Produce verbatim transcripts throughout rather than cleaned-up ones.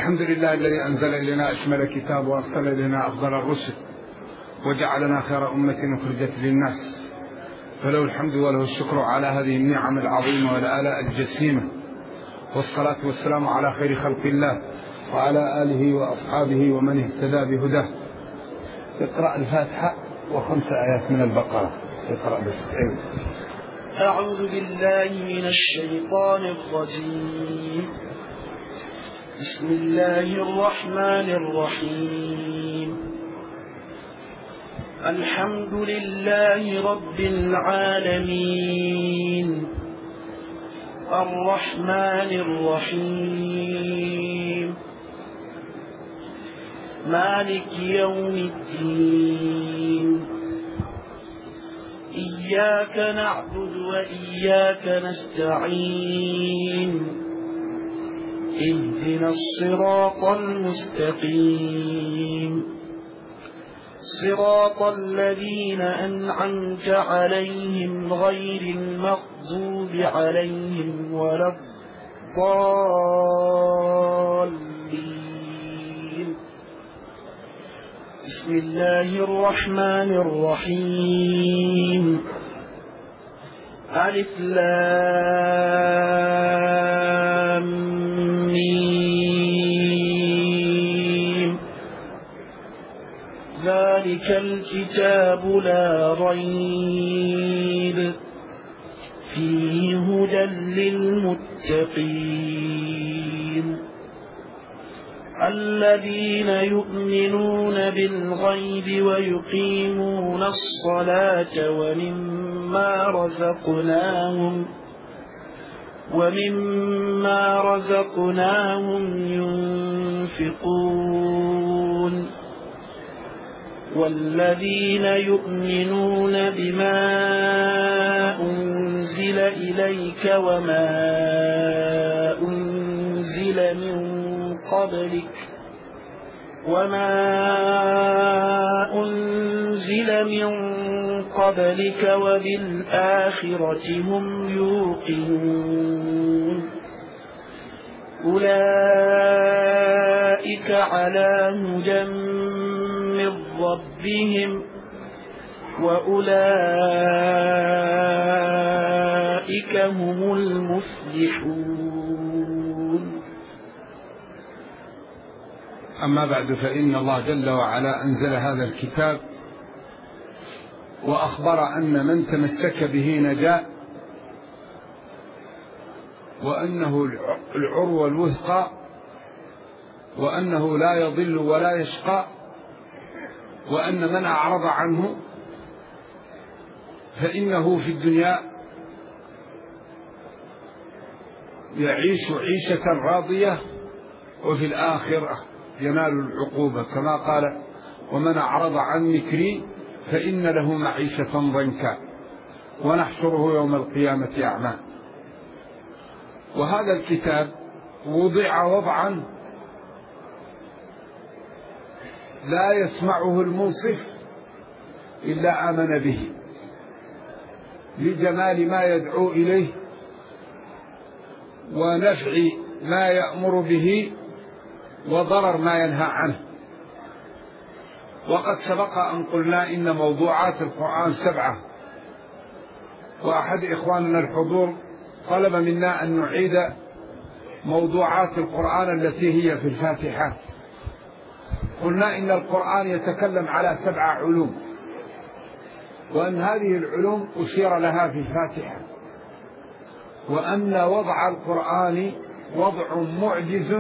الحمد لله الذي أنزل إلينا أشمل كتاب وأرسل إلينا أفضل الرسل وجعلنا خير أمة أخرجت للناس، فله الحمد وله الشكر على هذه النعم العظيمة والآلاء الجسيمة، والصلاة والسلام على خير خلق الله وعلى آله وأصحابه ومن اهتدى بهداه. اقرأ الفاتحة وخمس آيات من البقرة. اقرأ بس. أيوه. أعوذ بالله من الشيطان الرجيم. بسم الله الرحمن الرحيم. الحمد لله رب العالمين، الرحمن الرحيم، مالك يوم الدين. إياك نعبد وإياك نستعين، اهدنا الصراط المستقيم، صراط الذين أنعمت عليهم غير المغضوب عليهم ولا الضالين. بسم الله الرحمن الرحيم. ألف لام ميم. ذلك الكتاب لا ريب فيه هدى للمتقين، الذين يؤمنون بالغيب ويقيمون الصلاة ومما رزقناهم ومما رزقناهم ينفقون، والذين يؤمنون بما أنزل إليك وما أنزل من قبلك وما أنزل من قبلك وبالآخرة هم يوقنون، أولئك على هدى من ربهم وأولئك هم المفلحون. أما بعد، فإن الله جل وعلا أنزل هذا الكتاب وأخبر أن من تمسك به نجا، وأنه العروة الوثقى، وأنه لا يضل ولا يشقى، وأن من أعرض عنه فإنه في الدنيا يعيش عيشة راضية، وفي الآخرة ينال العقوبة، كما قال: ومن أعرض عن ذكري فإن له معيشة ضنكا ونحشره يوم القيامة أعمى. وهذا الكتاب وضع وضعا لا يسمعه المنصف إلا آمن به، لجمال ما يدعو إليه ونفع ما يأمر به وضرر ما ينهى عنه. وقد سبق أن قلنا إن موضوعات القرآن سبعة، وأحد إخواننا الحضور طلب منا أن نعيد موضوعات القرآن التي هي في الفاتحة. قلنا إن القرآن يتكلم على سبع علوم، وأن هذه العلوم أشير لها في الفاتحة، وأن وضع القرآن وضع معجز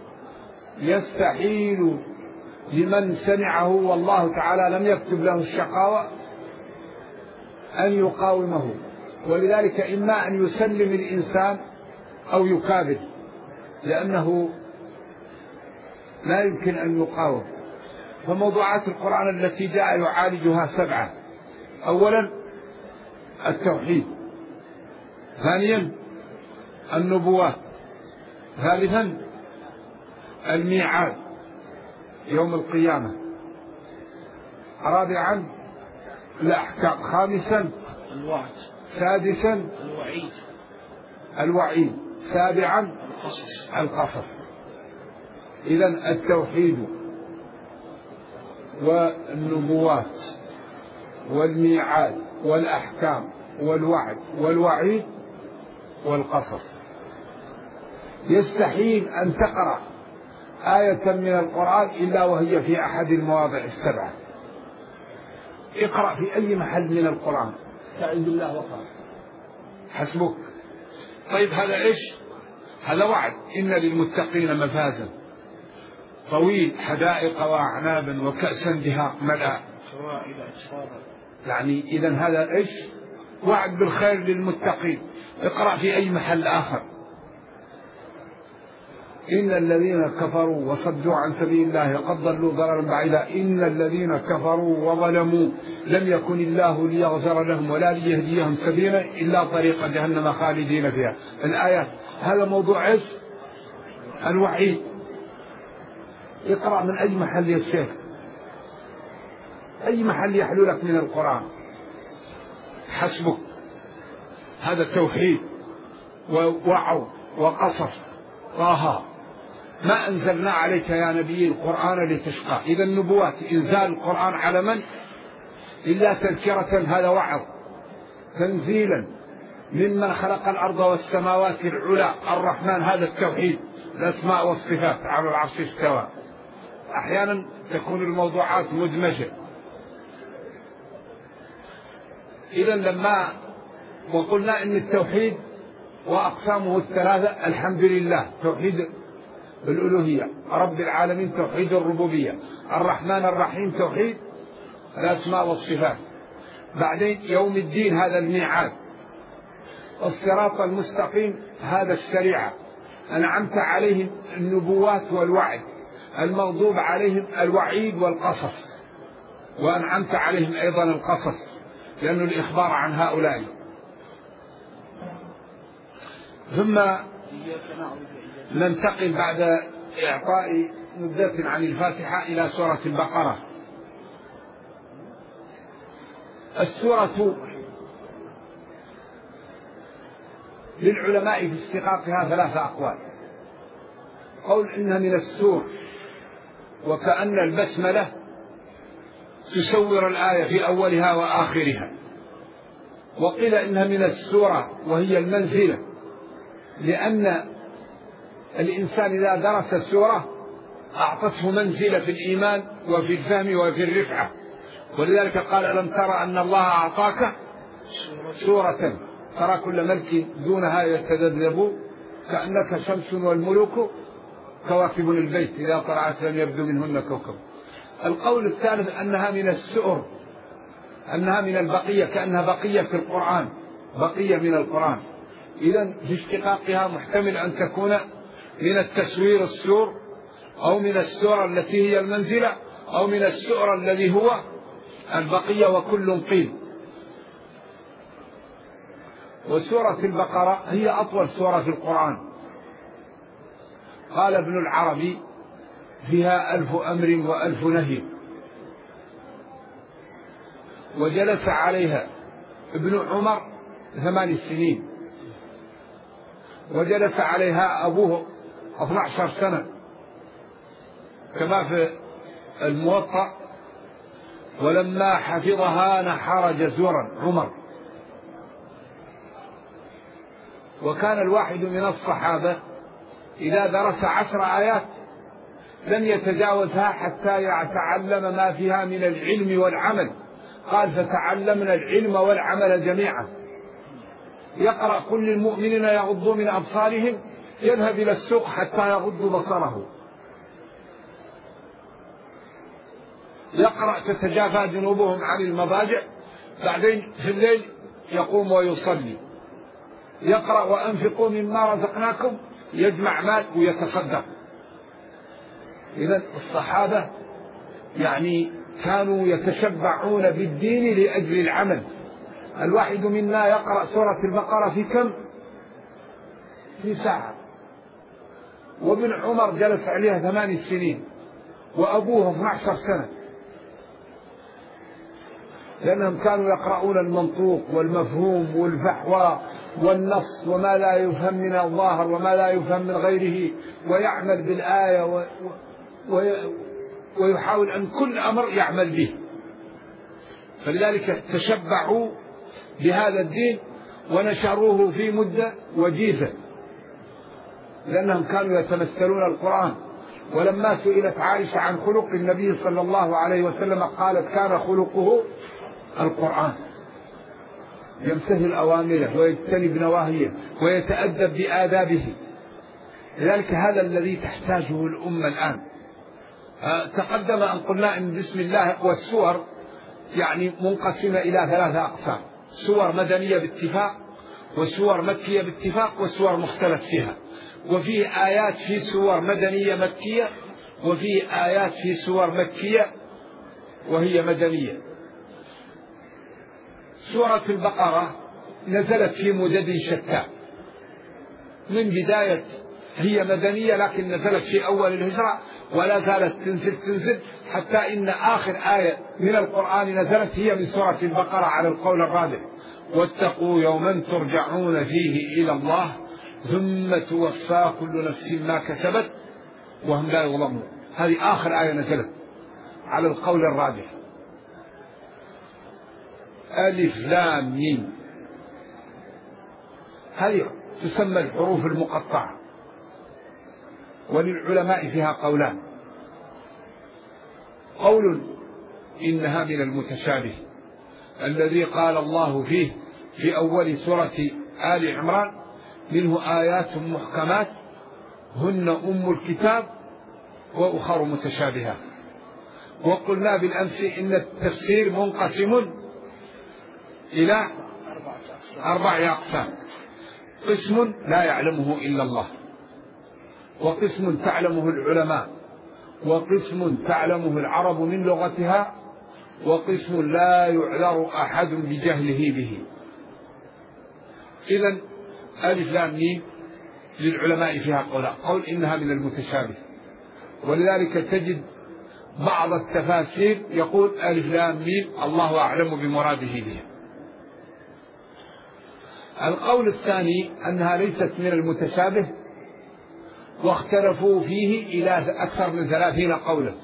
يستحيل لمن سمعه والله تعالى لم يكتب له الشقاوة أن يقاومه، ولذلك إما أن يسلم الإنسان أو يكابد، لأنه لا يمكن أن يقاوم. فموضوعات القرآن التي جاء يعالجها سبعة: أولا التوحيد، ثانيا النبوات، ثالثا الميعاد يوم القيامة، رابعا الأحكام، خامسا الوعد، سادسا الوعيد الوعيد، سابعا القصص. القصص. إذن التوحيد والنبوات والميعاد والأحكام والوعد والوعيد والقصص. يستحيل أن تقرأ آية من القرآن إلا وهي في أحد المواضع السبعة. اقرأ في أي محل من القرآن، استعذ بالله وقرأ حسبك. طيب هذا إيش؟ هذا وعد، إن للمتقين مفازا طويل حدائق وأعنابا وكأسا دهاق ملأ. يعني إذن هذا إيش؟ وعد بالخير للمتقين. اقرأ في أي محل آخر. إن الذين كفروا وصدوا عن سبيل الله قد ضلوا ضلالا بعيدا إن الذين كفروا وظلموا لم يكن الله ليغفر لهم ولا ليهديهم سبيلا إلا طريق جهنم خالدين فيها. الآية هذا موضوع إيش؟ الوعيد. اقرأ من أي محل يا شيخ، أي محل يحلو لك من القرآن حسبك. هذا التوحيد ووعظ وقصص. طه ما أنزلنا عليك يا نبي القرآن لتشقى. إذا النبوات إنزال القرآن على من؟ إلا تذكرة، هذا وعظ. تنزيلا ممن خلق الأرض والسماوات العلى الرحمن، هذا التوحيد. الأسماء والصفات، على العرش استوى. أحيانا تكون الموضوعات مدمجة. إذا لما وقلنا إن التوحيد وأقسامه الثلاثة، الحمد لله توحيد الألوهية، رب العالمين توحيد الربوبية، الرحمن الرحيم توحيد الأسماء والصفات. بعدين يوم الدين هذا الميعاد، الصراط المستقيم هذا الشريعة، أنعمت عليهم النبوات والوعد، المغضوب عليهم الوعيد والقصص، وأنعمت عليهم أيضا القصص لأنه الإخبار عن هؤلاء. ثم ننتقل بعد إعطاء مدة عن الفاتحة إلى سورة البقرة. السورة للعلماء في استحقاقها ثلاثة أقوال. قول إنها من السور وكأن البسملة تسور الآية في أولها وآخرها، وقيل إنها من السورة وهي المنزلة، لأن الإنسان إذا درس السورة أعطته منزلة في الإيمان وفي الفهم وفي الرفعة. ولذلك قال ألم ترى أن الله أعطاك سورة ترى كل ملك دونها يتذبذب كأنك شمس والملوك كواكب البيت إذا طلعت لم يبدو منهن كوكب. القول الثالث أنها من السؤر، أنها من البقية، كأنها بقية في القرآن، بقية من القرآن. إذن في اشتقاقها محتمل أن تكون من التسوير السور، أو من السورة التي هي المنزلة، أو من السؤر الذي هو البقية، وكل قيل. وسورة البقرة هي أطول سورة في القرآن. قال ابن العربي فيها ألف أمر وألف نهي، وجلس عليها ابن عمر ثمان سنين، وجلس عليها أبوه اثنتا عشرة سنة كما في الموطأ. ولما حفظها نحر جزورا عمر. وكان الواحد من الصحابة إذا درس عشر آيات لن يتجاوزها حتى يتعلم ما فيها من العلم والعمل. قال فتعلمنا العلم والعمل جميعا. يقرأ كل المؤمنين يغضوا من أبصارهم، يذهب إلى السوق حتى يغض بصره. يقرأ تتجافى جنوبهم عن المضاجع، بعدين في الليل يقوم ويصلي. يقرأ وأنفقوا مما رزقناكم، يجمع مال ويتصدق. إذن الصحابة يعني كانوا يتشبعون بالدين لأجل العمل. الواحد منا يقرأ سورة البقرة في كم؟ في ساعة. وابن عمر جلس عليها ثمان سنين، وأبوه اثنتا عشرة سنة، لأنهم كانوا يقرؤون المنطوق والمفهوم والفحوى والنص وما لا يفهم من الظاهر وما لا يفهم من غيره، ويعمل بالآية و... و... ويحاول أن كل أمر يعمل به. فلذلك تشبعوا بهذا الدين ونشروه في مدة وجيزة، لأنهم كانوا يتمثلون القرآن. ولما سئلت عائشة عن خلق النبي صلى الله عليه وسلم قالت كان خلقه القرآن، يمتثل أوامره ويجتنب نواهيه ويتأدب بآدابه. لذلك هذا الذي تحتاجه الأمة الآن. تقدم أن قلنا أن بسم الله والسور يعني منقسمة إلى ثلاثة أقسام: سور مدنية باتفاق، وسور مكية باتفاق، وسور مختلف فيها. وفي آيات في سور مدنية مكية، وفي آيات في سور مكية وهي مدنية. سورة البقرة نزلت في مدد شتى، من بداية هي مدنية لكن نزلت في أول الهجرة ولا زالت تنزل تنزل حتى إن آخر آية من القرآن نزلت هي من سورة البقرة على القول الرابع: واتقوا يوما ترجعون فيه إلى الله ثم توفى كل نفس ما كسبت وهم لا يظلمون. هذه آخر آية نزلت على القول الرابع. ألف لام ميم هذه تسمى الحروف المقطعة، وللعلماء فيها قولان: قول إنها من المتشابه الذي قال الله فيه في أول سورة آل عمران: منه آيات محكمات هن أم الكتاب وأخر متشابهات. وقلنا بالأمس إن التفسير منقسم إلى أربع أقسام: قسم لا يعلمه إلا الله، وقسم تعلمه العلماء، وقسم تعلمه العرب من لغتها، وقسم لا يعذر أحد بجهله به. إذن ألف لام ميم للعلماء فيها قول قول إنها من المتشابه، ولذلك تجد بعض التفاسير يقول ألف لام ميم الله أعلم بمراده بها. القول الثاني أنها ليست من المتشابه، واختلفوا فيه إلى أكثر من ثلاثين قولا،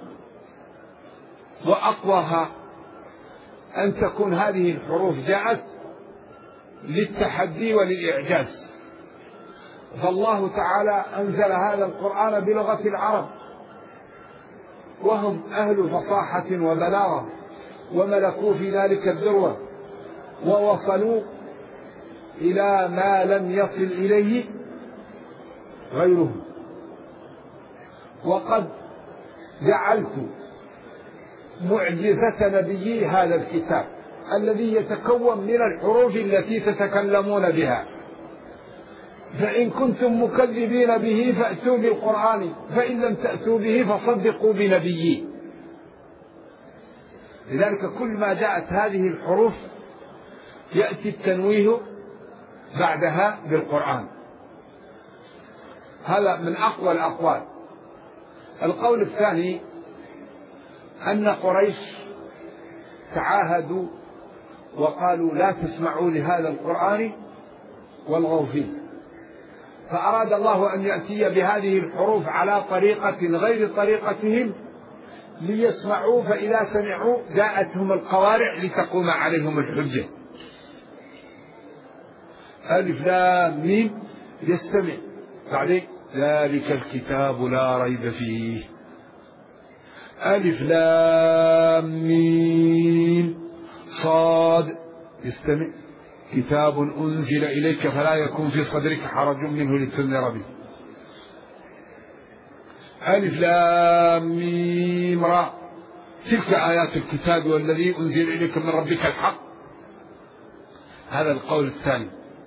وأقواها أن تكون هذه الحروف جاءت للتحدي وللإعجاز، فالله تعالى أنزل هذا القرآن بلغة العرب وهم أهل فصاحة وبلاغة وملكوا في ذلك الذروة، ووصلوا إلى ما لم يصل إليه غيره. وقد جعلت معجزة نبيي هذا الكتاب الذي يتكون من الحروف التي تتكلمون بها، فإن كنتم مكذبين به فأتوا بالقرآن، فإن لم تأتوا به فصدقوا بنبيي. لذلك كل ما جاءت هذه الحروف يأتي التنويه بعدها بالقرآن. هذا من أقوى الأقوال. القول الثاني أن قريش تعاهدوا وقالوا لا تسمعوا لهذا القرآن والغوا فيه، فأراد الله أن يأتي بهذه الحروف على طريقة غير طريقتهم ليسمعوا، فإذا سمعوا جاءتهم القوارع لتقوم عليهم الحجة. ألف لام ميم يستمع بعدين ذلك الكتاب لا ريب فيه. ألف لام ميم صاد يستمع كتاب أنزل إليك فلا يكون في صدرك حرج منه لتنذر به. ألف لام ميم را تلك آيات الكتاب والذي أنزل إليك من ربك الحق. هذا القول الثاني.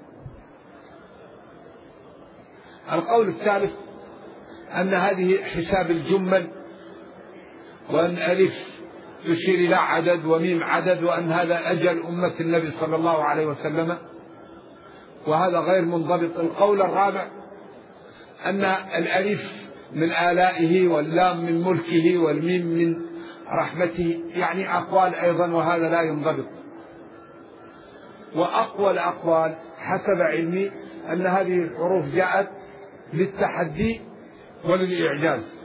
القول الثالث أن هذه حساب الجمل، وأن ألف تشير إلى عدد وميم عدد، وأن هذا أجل أمة النبي صلى الله عليه وسلم، وهذا غير منضبط. القول الرابع أن الألف من آلائه واللام من ملكه والميم من رحمته، يعني أقوال أيضا وهذا لا ينضبط. وأقوى الأقوال حسب علمي أن هذه الحروف جاءت للتحدي وللإعجاز،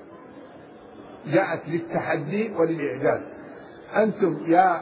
جاءت للتحدي وللإعجاز. أنتم يا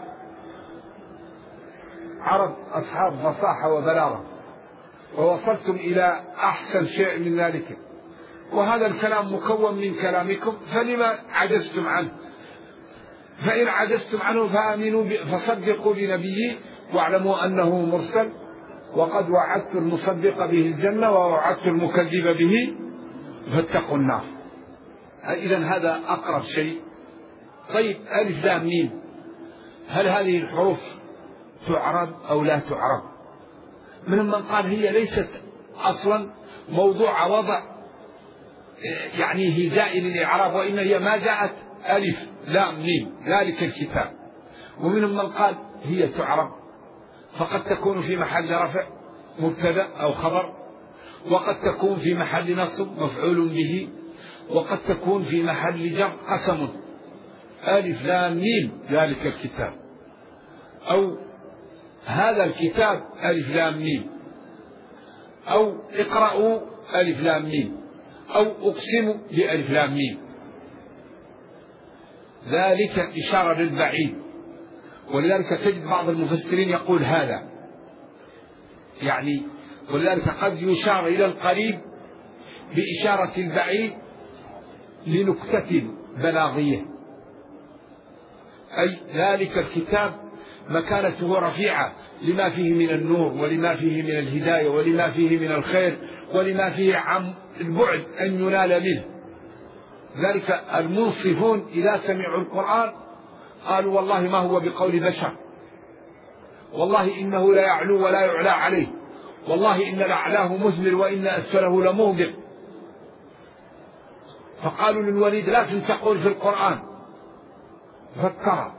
عرب أصحاب فصاحة وبلاغة، ووصلتم إلى أحسن شيء من ذلك، وهذا الكلام مكون من كلامكم، فلما عجزتم عنه؟ فإن عجزتم عنه فآمنوا فصدقوا بنبيه واعلموا أنه مرسل، وقد وعدت المصدق به الجنة ووعدت المكذب به فاتقوا النار. إذن هذا أقرب شيء. طيب ألف لام ميم، هل هذه الحروف تعرب أو لا تعرب؟ منهم من قال هي ليست أصلا موضوع وضع يعني هزاء للإعراب، وإن هي ما جاءت ألف لام ميم ذلك الكتاب. ومنهم من قال هي تعرب، فقد تكون في محل رفع مبتدأ أو خبر، وقد تكون في محل نصب مفعول به، وقد تكون في محل جر قسم، ألف لام ميم ذلك الكتاب، أو هذا الكتاب ألف لام ميم، أو اقرأوا ألف لام ميم، أو أقسم بألف لام ميم. ذلك إشارة للبعيد، ولذلك تجد بعض المفسرين يقول هذا يعني، ولذلك قد يشار إلى القريب بإشارة البعيد لنكتة بلاغية، أي ذلك الكتاب مكانته رفيعة لما فيه من النور ولما فيه من الهداية ولما فيه من الخير ولما فيه عن البعد أن ينال منه. ذلك المنصفون إذا سمعوا القرآن قالوا والله ما هو بقول بشر، والله إنه لا يعلو ولا يعلى عليه، والله إن لأعلاه مثمر وإن أسفله لمهبط. فقالوا للوليد لا تقول في القرآن، فكر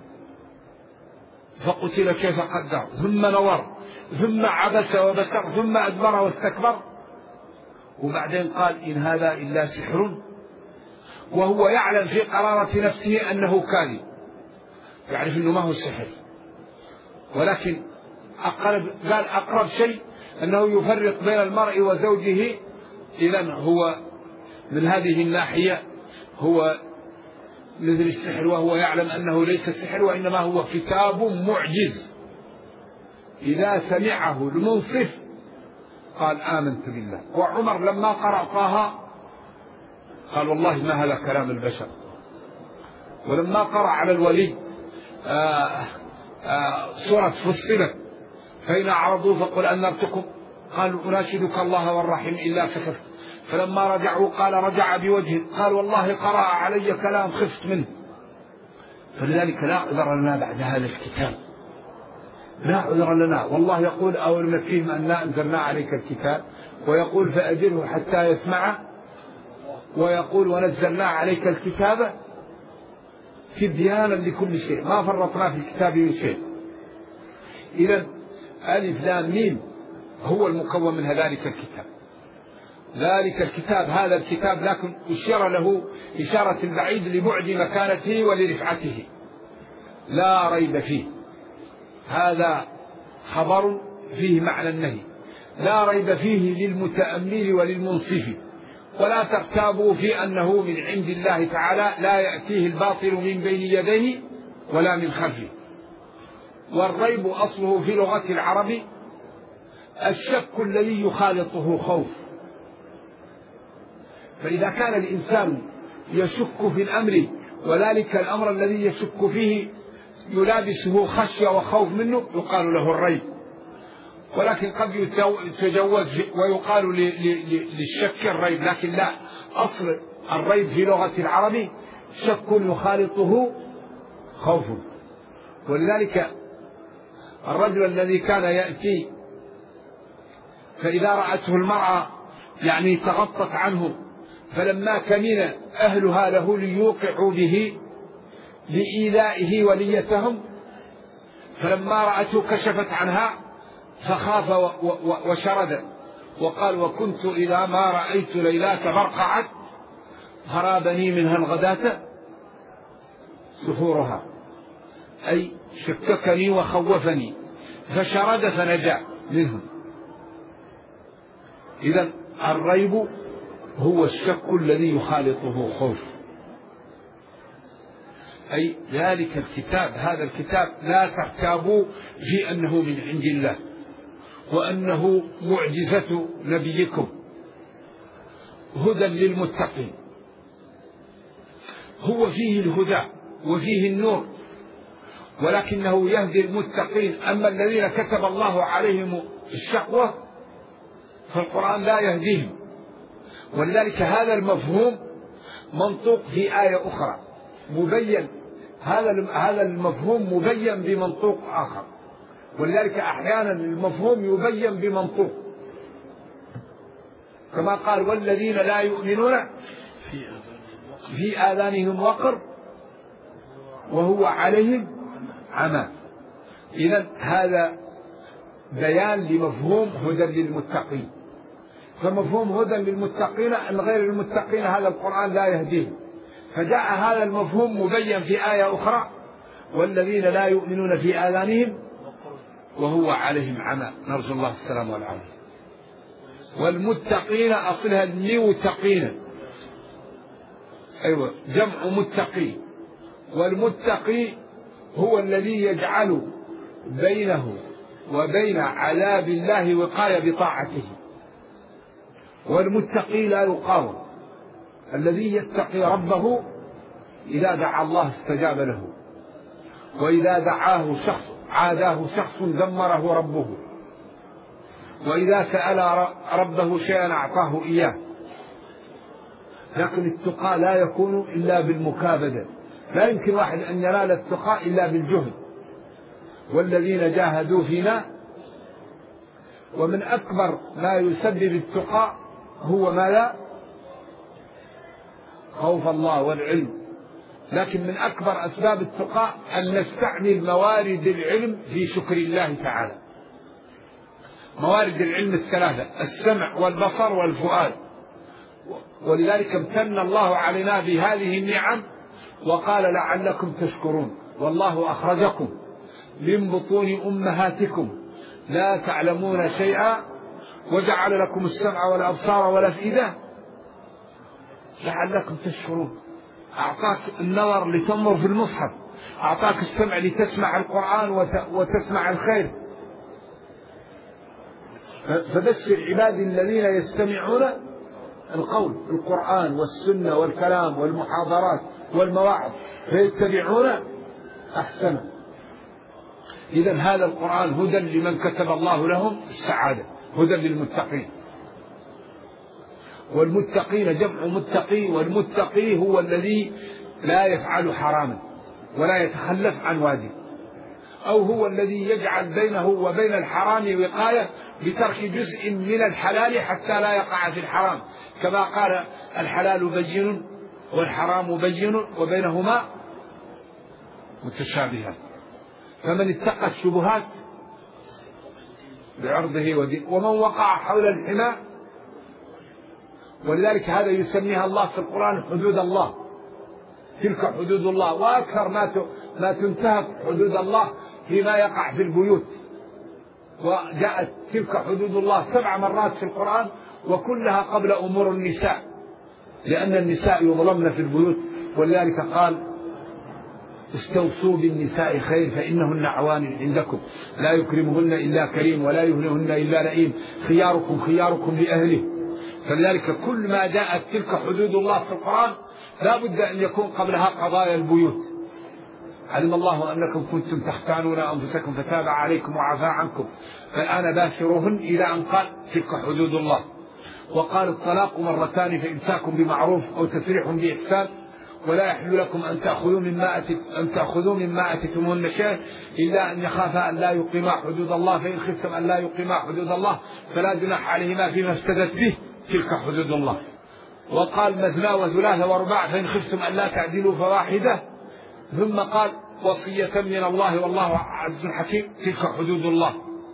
فقتل كيف قدر، ثم نظر، ثم عبس وبسر، ثم أدبر واستكبر، وبعدين قال إن هذا إلا سحر، وهو يعلم في قرارة نفسه أنه كاذب، يعرف أنه ما هو سحر، ولكن أقرب قال أقرب شيء أنه يفرق بين المرء وزوجه. إذن هو من هذه الناحية هو مثل السحر، وهو يعلم أنه ليس سحر وإنما هو كتاب معجز. إذا سمعه المنصف قال آمنت بالله. وعمر لما قرأ طه قال والله ما هذا كلام البشر. ولما قرأ على الوليد آآ آآ سورة فصلت فإن أعرضوا فقل أنذرتكم قالوا أناشدك الله والرحيم إلا سكت. فلما رجعوا قال رجع بوجهه قال والله قرأ علي كلام خفت منه. فلذلك لا عذر لنا بعد هذا الكتاب، لا عذر لنا. والله يقول أول ما فيهم أننا أنزلنا عليك الكتاب، ويقول فأجره حتى يسمع، ويقول ونزلنا عليك الكتاب تبيانا لكل شيء ما فرطنا في الكتاب من شيء. إذا ألف لام ميم هو المكون من ذلك الكتاب. ذلك الكتاب هذا الكتاب لكن أشير له إشارة البعيد لبعد مكانته ولرفعته، لا ريب فيه. هذا خبر فيه معنى النهي، لا ريب فيه للمتأمل وللمنصف. ولا ترتابوا في أنه من عند الله تعالى، لا يأتيه الباطل من بين يديه ولا من خلفه. والريب أصله في لغة العرب الشك الذي يخالطه خوف. فإذا كان الإنسان يشك في الأمر وذلك الأمر الذي يشك فيه يلابسه خشية وخوف منه يقال له الريب. ولكن قد يتجوز ويقال للشك الريب، لكن لا، أصل الريب في لغة العرب شك يخالطه خوف. ولذلك الرجل الذي كان يأتي فإذا رأته المرأة يعني تغطت عنه، فلما كمن أهلها له ليوقعوا به لإيذائه وليتهم، فلما رأته كشفت عنها فخاف وشرد وقال وكنت إذا ما رأيت ليلات برقعت خرابني منها الغداة سفورها، أي شككني وخوفني، فشرد فنجا منهم. إذن الريب هو الشك الذي يخالطه خوف، أي ذلك الكتاب، هذا الكتاب لا ترتابوا في أنه من عند الله وأنه معجزة نبيكم هدى للمتقين. هو فيه الهدى وفيه النور، ولكنه يهدي المتقين. أما الذين كتب الله عليهم الشقوة فالقرآن لا يهديهم، ولذلك هذا المفهوم منطوق في آية أخرى مبين، هذا هذا المفهوم مبين بمنطوق آخر، ولذلك أحيانا المفهوم يبين بمنطوق، كما قال والذين لا يؤمنون في آذانهم وقر وهو عليهم عمى. إذن هذا بيان لمفهوم هدى للمتقين. فمفهوم هدى للمتقين أن غير المتقين هذا القرآن لا يهديهم، فجاء هذا المفهوم مبين في آية أخرى والذين لا يؤمنون في آذانهم وهو عليهم عمى، نرجو الله السلام والعافية. والمتقين أصلها المتقين، أيوة جمع متقي، والمتقي هو الذي يجعل بينه وبين عذاب الله وقاية بطاعته، والمتقي لا يقاوم، الذي يتقي ربه إذا دعا الله استجاب له، وإذا دعاه شخص عاداه شخص دمره ربه، وإذا سأل ربه شيئا أعطاه إياه. لكن التقى لا يكون إلا بالمكابدة، لا يمكن واحد أن ينال التقى إلا بالجهد. والذين جاهدوا فينا، ومن أكبر ما يسبب التقى هو ما لا خوف الله والعلم، لكن من أكبر أسباب التقى أن نستعمل موارد العلم في شكر الله تعالى. موارد العلم الثلاثة: السمع والبصر والفؤاد، ولذلك امتن الله علينا بهذه النعم وقال لعلكم تشكرون. والله أخرجكم من بطون أمهاتكم لا تعلمون شيئا وجعل لكم السمع والأبصار والأفئدة لعلكم تشكرون. أعطاك النظر لتنظر في المصحف، أعطاك السمع لتسمع القرآن وتسمع الخير. فبشر عبادي الذين يستمعون القول، القرآن والسنة والكلام والمحاضرات والمواعظ فيتبعون أحسنه. إذن هذا القرآن هدى لمن كتب الله لهم السعادة، هدى للمتقين. والمتقين جمع متقي، والمتقي هو الذي لا يفعل حراما ولا يتخلف عن واجب، أو هو الذي يجعل بينه وبين الحرام وقاية بترك جزء من الحلال حتى لا يقع في الحرام، كما قال الحلال بين والحرام بين وبينهما متشابهات. فمن اتقى الشبهات بعرضه ودين، ومن وقع حول الحمى. ولذلك هذا يسميها الله في القرآن حدود الله، تلك حدود الله. وأكثر ما ما تنتهك حدود الله فيما يقع في البيوت، وجاءت تلك حدود الله سبع مرات في القرآن وكلها قبل أمور النساء، لأن النساء يظلمن في البيوت. ولذلك قال استوصوا بالنساء خير فإنهن عوان عندكم لا يكرمهن إلا كريم ولا يهنهن إلا لئيم خياركم خياركم لأهله. فلذلك كل ما جاءت تلك حدود الله في القرآن لا بد أن يكون قبلها قضايا البيوت. علم الله أنكم كنتم تختانون أنفسكم فتاب عليكم وعفى عنكم فالآن باشروهن إلى أن قال تلك حدود الله. وقال الطلاق مرتان فإمساك بمعروف أو تسريح بإحسان ولا يحل لكم أن تأخذوا مما أن تأخذوا مما أتيتموهن شيئا إلا أن يخافا أن لا يقيما حدود الله، فإن خفتم أن لا يقيما حدود الله فلا جناح عليهما فيما افتدت به تلك حدود الله. وقال مثنى وثلاث ورباع فإن خفتم أن لا تعدلوا فواحدة، ثم قال وصية من الله والله عز حكيم تلك حدود الله.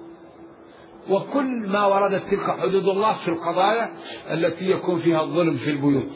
وكل ما وردت تلك حدود الله في القضايا التي يكون فيها الظلم في البيوت.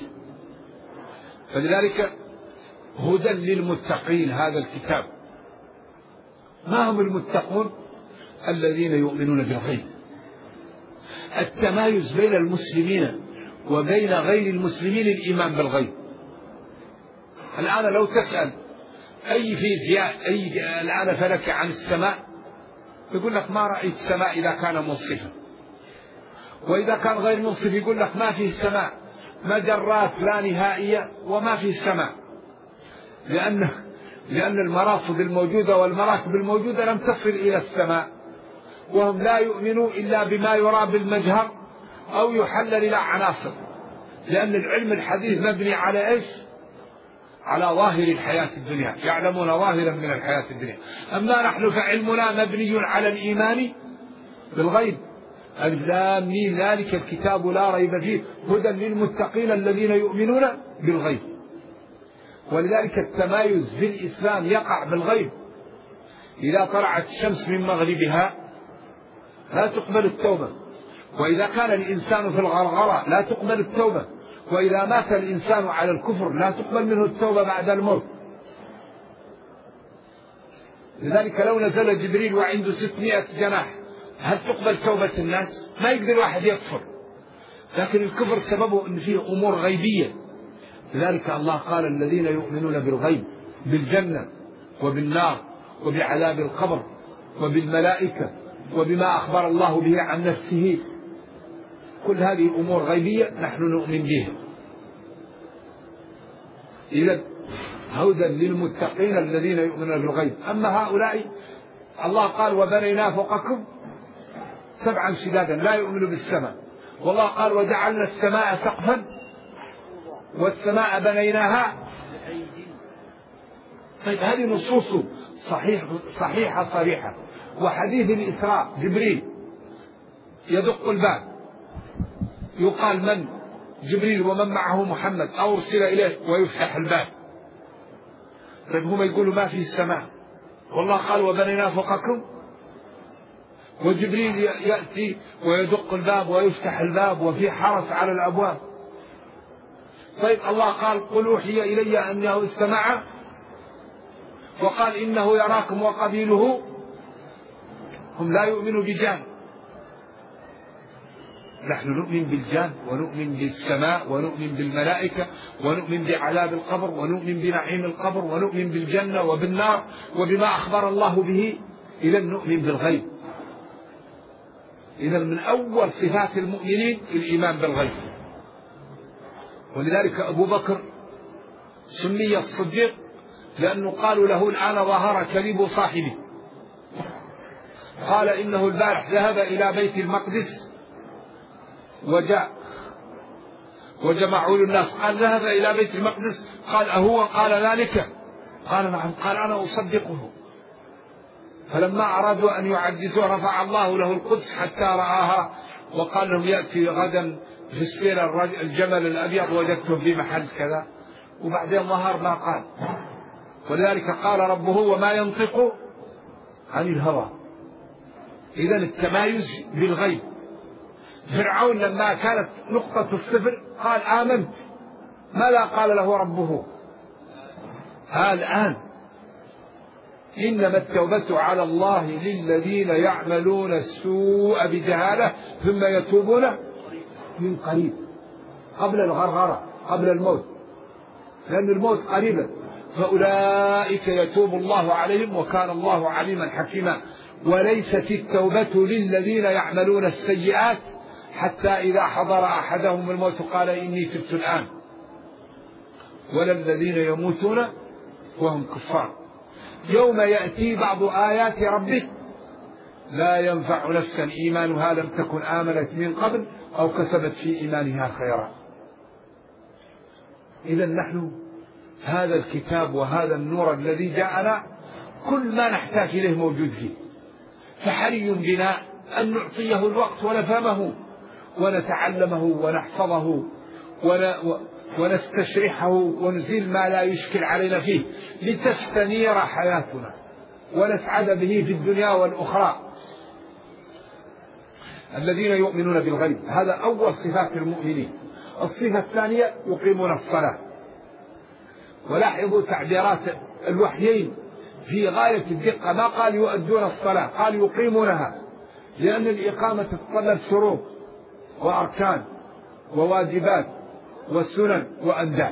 فلذلك هدى للمتقين هذا الكتاب. ما هم المتقون؟ الذين يؤمنون بالغيب التمايز بين المسلمين وبين غير المسلمين الإيمان بالغيب. الآن لو تسأل أي فيزياء أي الآن فلك عن السماء يقول لك ما رأيت السماء إذا كان منصفا، وإذا كان غير منصف يقول لك ما فيه السماء، مجرات لا نهائية وما فيه السماء، لأن لأن المراصد الموجودة والمراكب الموجودة لم تصل إلى السماء، وهم لا يؤمنوا إلا بما يرى بالمجهر أو يحلل إلى عناصر، لأن العلم الحديث مبني على إيش؟ على ظاهر الحياة الدنيا، يعلمون ظاهرا من الحياة الدنيا. أما نحن فعلمنا مبني على الإيمان بالغيب. ألف لام ميم ذلك الكتاب لا ريب فيه هدى للمتقين الذين يؤمنون بالغيب. ولذلك التمايز في الإسلام يقع بالغيب. إذا طلعت الشمس من مغربها لا تقبل التوبة، وإذا كان الإنسان في الغرغرة لا تقبل التوبة، وإذا مات الإنسان على الكفر لا تقبل منه التوبة بعد الموت. لذلك لو نزل جبريل وعنده ستمائة جناح هل تقبل توبة الناس؟ ما يقدر واحد يكفر، لكن الكفر سببه أن فيه أمور غيبية. لذلك الله قال الذين يؤمنون بالغيب بالجنة وبالنار وبعذاب القبر وبالملائكة وبما أخبر الله به عن نفسه، كل هذه أمور غيبية نحن نؤمن بها. إذا هدى للمتقين الذين يؤمنون بالغيب. أما هؤلاء الله قال وبنينا فوقكم سبعا شدادا لا يؤمنوا بالسماء، والله قال وجعلنا السماء سقفا والسماء بنيناها. طيب هذه نصوص صحيح صحيحة صريحة. وحديث الإسراء جبريل يدق الباب يقال من؟ جبريل ومن معه محمد أو أرسل إليه ويفتح الباب. طيب هم يقولوا ما فيه السماء، والله قال وبنينا فوقكم، وجبريل يأتي ويدق الباب ويفتح الباب وفي حرس على الأبواب. طيب الله قال قل أوحي إلي أنه استمع، وقال إنه يراكم وقبيله. هم لا يؤمنوا بجان، نحن نؤمن بالجان ونؤمن بالسماء ونؤمن بالملائكة ونؤمن بعذاب القبر ونؤمن بنعيم القبر ونؤمن بالجنة وبالنار وبما أخبر الله به. إذا نؤمن بالغيب. إذا من أول صفات المؤمنين الإيمان بالغيب. ولذلك أبو بكر سمي الصديق لأنه قالوا له الآن ظهر كذب صاحبه. قال إنه البارح ذهب إلى بيت المقدس وجاء وجمعوا له الناس، قال ذهب إلى بيت المقدس، قال أهو قال ذلك؟ قال نعم. قال أنا أصدقه. فلما أرادوا أن يعجزوا رفع الله له القدس حتى رآها، وقال لهم يأتي غدا في السير الجمل الأبيض وجدته في محل كذا، وبعدين ظهر ما قال. ولذلك قال ربه وما ينطق عن الهوى. إذا التمايز بالغيب. فرعون لما كانت نقطة الصفر قال آمنت، ماذا قال له ربه؟ الآن إنما التوبة على الله للذين يعملون السوء بجهالة ثم يتوبون من قريب، قبل الغرغرة قبل الموت، لأن الموت قريبا، فأولئك يتوب الله عليهم وكان الله عليما حكيما. وليست التوبة للذين يعملون السيئات حتى إذا حضر أحدهم الموت قال إني تبت الآن، ولا الذين يموتون وهم كفار. يوم يأتي بعض آيات ربك لا ينفع نفسا إيمانها لم تكن آمنت من قبل أو كسبت في إيمانها خيرا. إذا نحن هذا الكتاب وهذا النور الذي جاءنا كل ما نحتاج إليه موجود فيه، فحري بنا أن نعطيه الوقت ونفهمه ونتعلمه ونحفظه ونستشرحه ونزيل ما لا يشكل علينا فيه لتستنير حياتنا ونسعد به في الدنيا والأخرى. الذين يؤمنون بالغيب، هذا أول صفات المؤمنين. الصفة الثانية يقيمون الصلاة. ولاحظوا تعبيرات الوحيين في غاية الدقة، ما قال يؤدون الصلاة، قال يقيمونها، لأن الإقامة تتطلب شروط وأركان وواجبات وسنن وأنداب.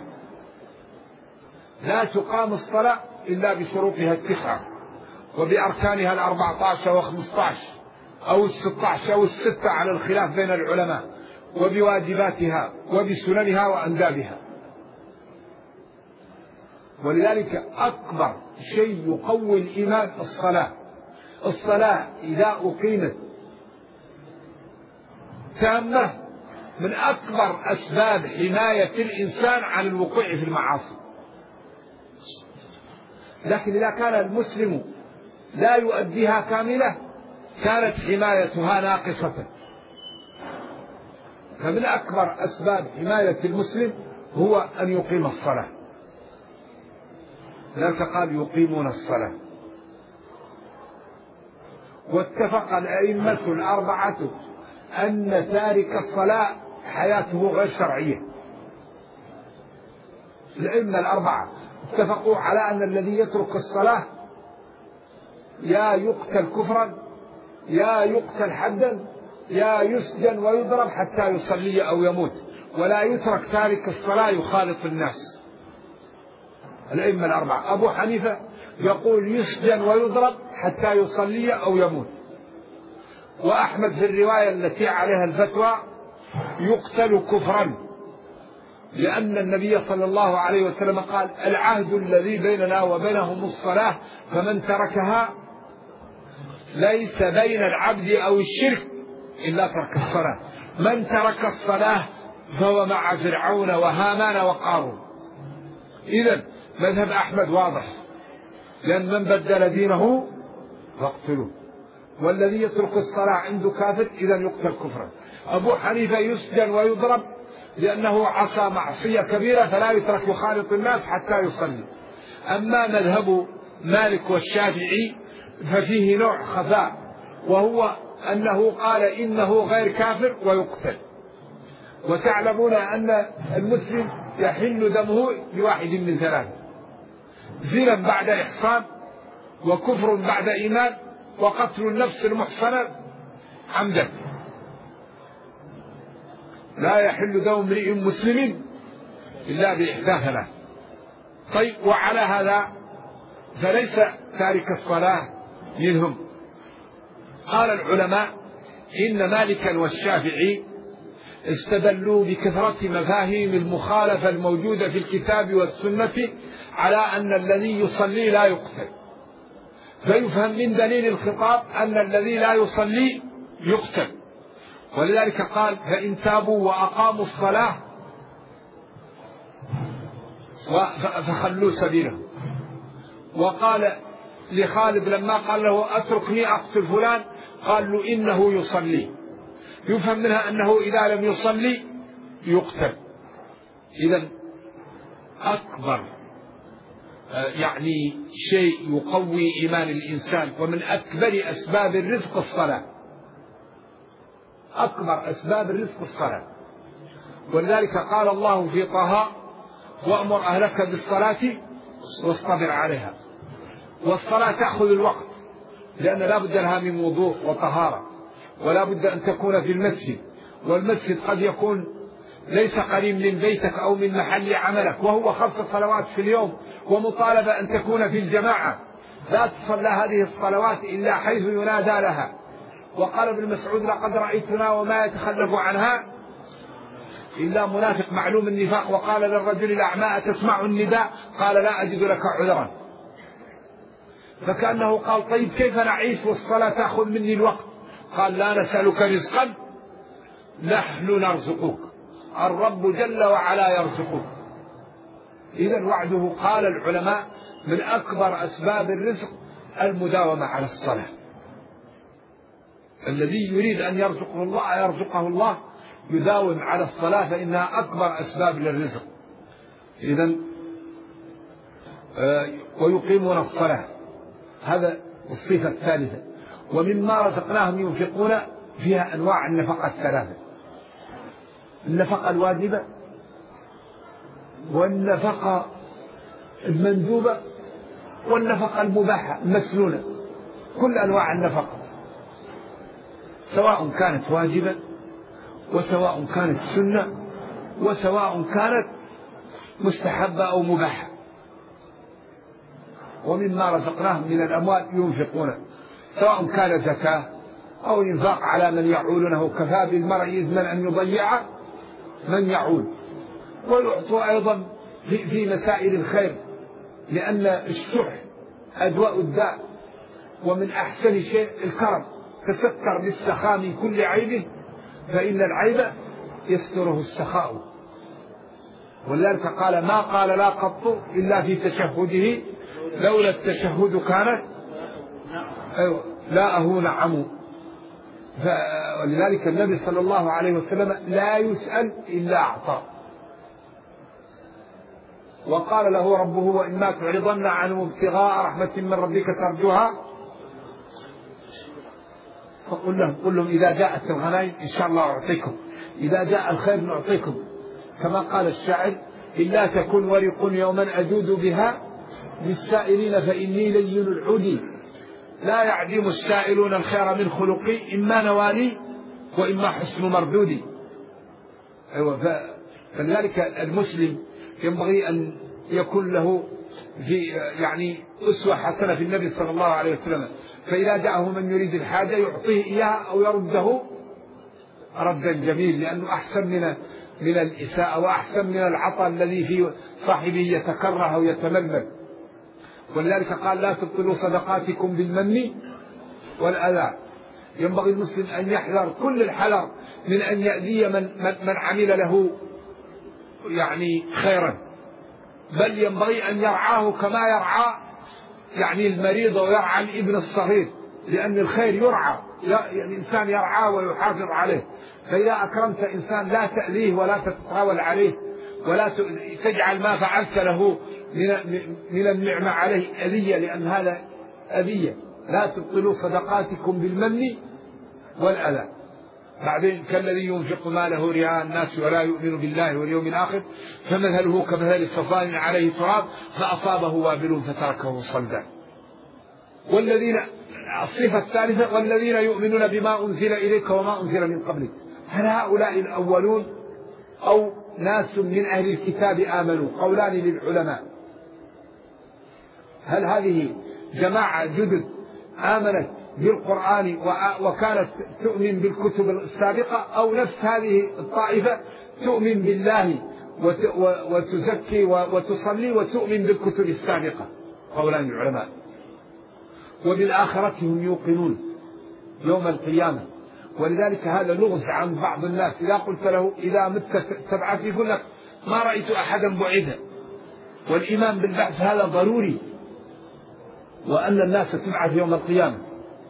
لا تقام الصلاة إلا بشروطها التسعة وبأركانها الأربعة عشر وخمسة عشر أو الستة عشر أو الستة على الخلاف بين العلماء، وبواجباتها وبسننها وأندابها. ولذلك أكبر شيء يقوي الإيمان الصلاة. الصلاة إذا أقيمت تامة من أكبر أسباب حماية الإنسان عن الوقوع في المعاصي. لكن إذا كان المسلم لا يؤديها كاملة كانت حمايتها ناقصة. فمن أكبر أسباب حماية المسلم هو أن يقيم الصلاة. لذلك قال يقيمون الصلاة. واتفق الأئمة الأربعة أن تارك الصلاة حياته غير شرعية. الأئمة الأربعة اتفقوا على أن الذي يترك الصلاة يا يقتل كفرا يا يقتل حدا يا يسجن ويضرب حتى يصلي أو يموت، ولا يترك تارك الصلاة يخالط الناس. الأئمة الأربعة. أبو حنيفة يقول يسجن ويضرب حتى يصلي أو يموت. وأحمد في الرواية التي عليها الفتوى يقتل كفرا، لأن النبي صلى الله عليه وسلم قال العهد الذي بيننا وبينهم الصلاة، فمن تركها ليس بين العبد أو الشرك إلا ترك الصلاة. من ترك الصلاة فهو مع فرعون وهامان وقارون. إذن مذهب أحمد واضح، لأن من بدل دينه فاقتلوه، والذي يترك الصلاة عنده كافر إذن يقتل كفرا. أبو حنيفة يسجن ويضرب لأنه عصى معصية كبيرة فلا يترك يخالط الناس حتى يصلي. أما مذهب مالك والشافعي ففيه نوع خفاء، وهو أنه قال إنه غير كافر ويقتل. وتعلمون أن المسلم يحل دمه لواحد من ثلاثة: زنا بعد إحصان، وكفر بعد إيمان، وقتل النفس المحصنة عمدا. لا يحل دم امرئ مسلم إلا بإحدى ثلاث. طيب، وعلى هذا فليس تارك الصلاة منهم. قال العلماء إن مالكا والشافعي استدلوا بكثرة مفاهيم المخالفة الموجودة في الكتاب والسنة على أن الذي يصلي لا يقتل، فيفهم من دليل الخطاب أن الذي لا يصلي يقتل. ولذلك قال فإن تابوا وأقاموا الصلاة فخلوا سبيله. وقال لخالد لما قال له أتركني أقتل فلان قال له إنه يصلي، يفهم منها أنه إذا لم يصلي يقتل. إذن أكبر يعني شيء يقوي إيمان الإنسان ومن أكبر أسباب الرزق الصلاة. أكبر أسباب الرزق الصلاة. ولذلك قال الله في طه وأمر أهلك بالصلاة واصطبر عليها. والصلاة تأخذ الوقت، لأن لا بد لها من وضوء وطهارة، ولا بد أن تكون في المسجد، والمسجد قد يكون ليس قريب من بيتك أو من محل عملك، وهو خمس صلوات في اليوم، ومطالبة أن تكون في الجماعة. لا تصلى هذه الصلوات إلا حيث ينادى لها. وقال ابن مسعود لقد رأيتنا وما يتخلف عنها إلا منافق معلوم النفاق. وقال للرجل الأعمى تسمع النداء؟ قال لا أجد لك عذرا. فكأنه قال طيب كيف نعيش والصلاة تأخذ مني الوقت؟ قال لا نسألك رزقا نحن نرزقك، الرب جل وعلا يرزقك. إذن وعده قال العلماء من أكبر أسباب الرزق المداومة على الصلاة. الذي يريد أن يرزقه الله يرزقه الله يداوم على الصلاة، فإنها أكبر أسباب للرزق. إذن آه ويقيمون الصلاة، هذا الصفة الثالثة. ومما رزقناهم ينفقون فيها أنواع النفقة الثلاثة: النفقة الواجبة، والنفقة المندوبة، والنفقة المباحة المسنونة. كل أنواع النفقة سواء كانت واجبة وسواء كانت سنة وسواء كانت مستحبة أو مباحة. ومما رزقناهم من الأموال ينفقون، سواء كان زكاة أو إنفاق على من يعولونه. كفى بالمرء إثما أن يضيع من يعول. ويعطوا أيضا في, في مسائل الخير، لأن الشح أدواء الداء، ومن أحسن شيء الكرم. تستر بالسخاء من كل عيب، فإن العيب يستره السخاء. ولذلك قال ما قال لا قط إلا في تشهده، لولا التشهد كانت أيوة لا أهو نعم. ولذلك النبي صلى الله عليه وسلم لا يسأل إلا أعطى. وقال له ربه وإما تعرضن عنهم ابتغاء رحمة من ربك ترجوها فقل لهم قل لهم إذا جاءت الغنائم إن شاء الله أعطيكم، إذا جاء الخير نعطيكم. كما قال الشاعر إلا تكن ورق يوما أجود بها للسائلين فإني لين العودي، لا يعدم السائلون الخير من خلقي إما نوالي وإما حسن مردودي. أيوة. فلذلك المسلم ينبغي أن يكون له في يعني أسوة حسنة في النبي صلى الله عليه وسلم، فإذا جاءه من يريد الحاجة يعطيه إياها أو يرده ردا جميل، لأنه أحسن من من الإساءة وأحسن من العطاء الذي في صاحبه يتكره أو يتململ. ولذلك قال لا تبطلوا صدقاتكم بالمن والأذى. ينبغي المسلم أن يحذر كل الحذر من أن يأذي من, من عمل له يعني خيرا، بل ينبغي أن يرعاه كما يرعى يعني المريض ويرعى الابن الصغير، لأن الخير يرعى، الإنسان يرعاه ويحافظ عليه. فإذا أكرمت إنسان لا تأذيه ولا تتطاول عليه ولا تجعل ما فعلت له من النعمة عليه أذية، لأن هذا أذية. لا تبطلوا صدقاتكم بالمن والأذى. بعدين كالذي ينفق ماله رياء الناس ولا يؤمن بالله واليوم الآخر فمثله كمثل صفوان عليه تراب فأصابه وابل فتركه صلدا. والذين الصفة الثالثة والذين يؤمنون بما أنزل إليك وما أنزل من قبلك. هل هؤلاء الأولون أو ناس من أهل الكتاب آمنوا؟ قولان للعلماء، هل هذه جماعة جدد آمنت بالقرآن وكانت تؤمن بالكتب السابقة، أو نفس هذه الطائفة تؤمن بالله وتزكي وتصلي وتؤمن بالكتب السابقة؟ قولان العلماء. وبالآخرة هم يوقنون يوم القيامة. ولذلك هذا لغز عن بعض الناس، إذا قلت له إذا مت تبعث يقول لك ما رأيت أحدا بعثا. والإيمان بالبعث هذا ضروري، وأن الناس تبعث يوم القيامة،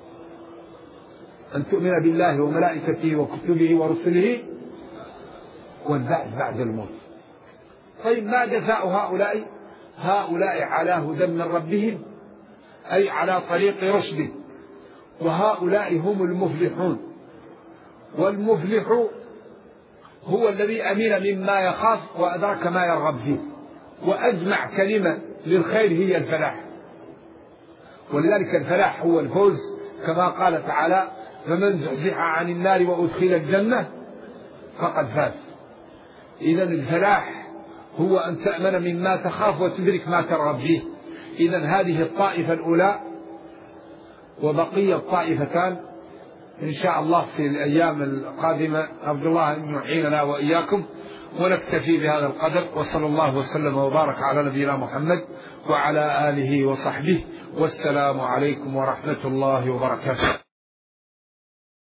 أن تؤمن بالله وملائكته وكتبه ورسله والبعث بعد الموت. طيب ما جزاء هؤلاء؟ هؤلاء على هدى من ربهم، أي على طريق رشد، وهؤلاء هم المفلحون. والمفلح هو الذي أمن مما يخاف وأدرك ما يرغب فيه، وأجمع كلمة للخير هي الفلاح. ولذلك الفلاح هو الفوز، كما قال تعالى فمن زحزح عن النار وأدخل الجنة فقد فاز. إذا الفلاح هو أن تأمن مما تخاف وتدرك ما ترغب فيه. إذا هذه الطائفة الأولى، وبقي الطائفتان إن شاء الله في الأيام القادمة. أرجو الله أن يعيننا وإياكم، ونكتفي بهذا القدر، وصلى الله وسلم وبارك على نبينا محمد وعلى آله وصحبه، والسلام عليكم ورحمة الله وبركاته.